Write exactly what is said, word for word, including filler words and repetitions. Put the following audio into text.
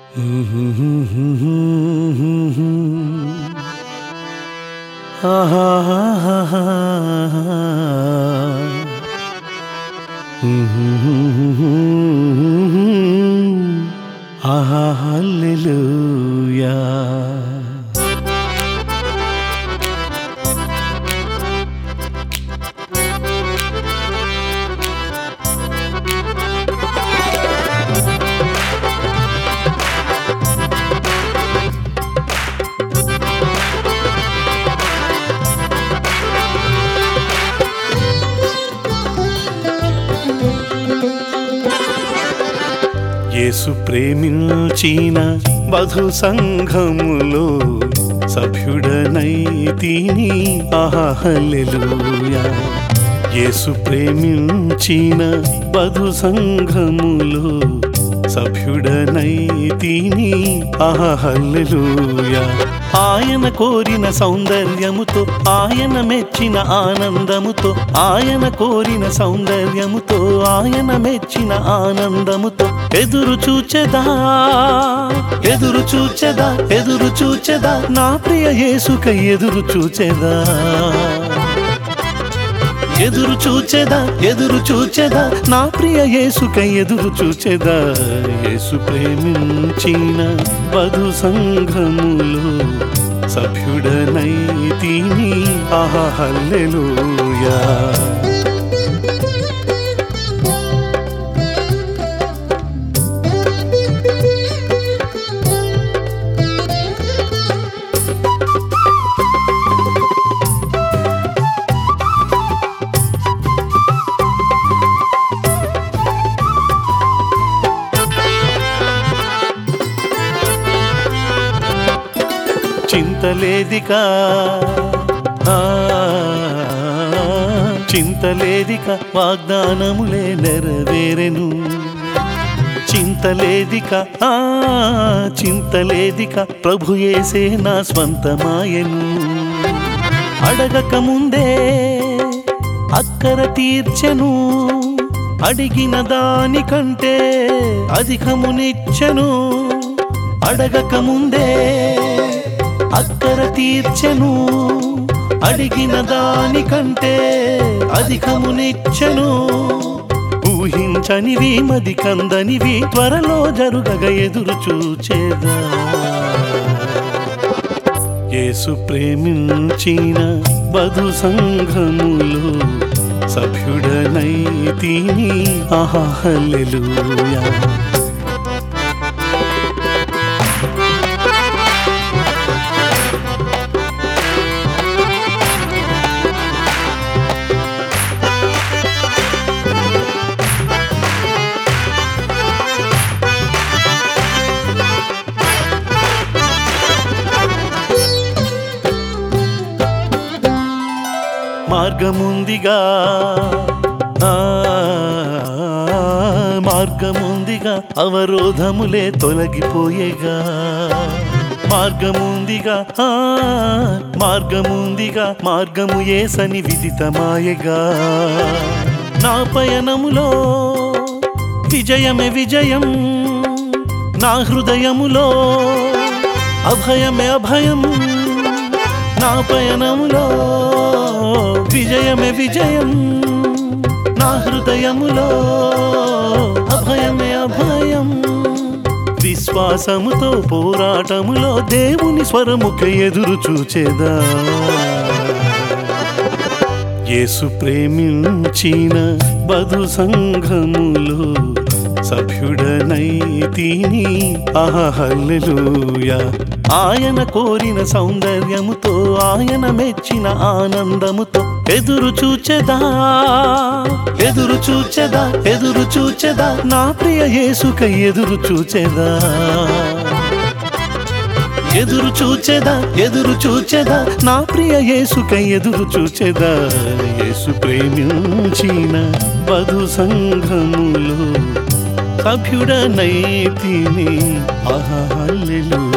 హల్లెలూయా. యేసు ప్రేమించిన వధు సంఘములో సభ్యుడనైతిని, ఆహా హల్లెలూయా. యేసు ప్రేమించిన వధు సంఘములో సభ్యుడనైతిని, ఆహా హల్లెలూయా. ఆయన కోరిన సౌందర్యముతో, ఆయన మెచ్చిన ఆనందముతో, ఆయన కోరిన సౌందర్యముతో, ఆయన మెచ్చిన ఆనందముతో ఎదురు చూచెదా, ఎదురు చూచెదా, ఎదురు చూచెదా, నా ప్రియ యేసుకై ఎదురు చూచెదా, ఎదురు చూచెదా, ఎదురు చూచెదా, నా ప్రియ యేసుకై ఎదురు చూచెదా. యేసు ప్రేమించిన వధు సంఘములో సభ్యుడనైతిని, ఆహా హల్లెలూయా. చింతలేదిక, చింతలేదిక, వాగ్దానములే నెరవేరెను. చింతలేదిక, చింతలేదిక, ప్రభు యేసే నా స్వంతమాయెను. అడగక ముందే అక్కర తీర్చెను, అడిగిన దానికంటే అధికమునిచ్చెను. అడగక ముందే అక్కర తీర్చెను, అడిగిన దానికంటే అధికమునిచ్చెను. ఊహించనివి మది కందనివి త్వరలో జరుగగ ఎదురు చూచేదా. యేసు ప్రేమించిన వధు సంఘములో సభ్యుడనైతిని, ఆహా హల్లెలూయా. మార్గముందిగా, మార్గముందిగా, అవరోధములే తొలగిపోయేగా. మార్గముందిగా, మార్గముందిగా, మార్గము యేసని విదితమాయగా. నా పయనములో విజయమే విజయం, నా హృదయములో అభయమే అభయం. నా పయనములో విజయమే విజయం, నా హృదయములో అభయమే అభయం. విశ్వాసముతో పోరాటములో దేవుని స్వరముకై ఎదురు చూచెదా. యేసు ప్రేమించిన వధు సంఘములో సభ్యుడనైతిని, ఆహా హల్లెలూయా. ఆయన కోరిన సౌందర్యముతో, ఆయన మెచ్చిన ఆనందముతో ఎదురు చూచెదా, ఎదురు చూచెదా, ఎదురు చూచెదా, నా ప్రియ యేసుకై ఎదురు చూచెదా, ఎదురు చూచెదా, ఎదురు చూచెదా, నా ప్రియ యేసుకై ఎదురు చూచెదా. యేసు ప్రేమించిన వధు సంఘములో సభ్యుడనైతిని, ఆహా హల్లెలూయా.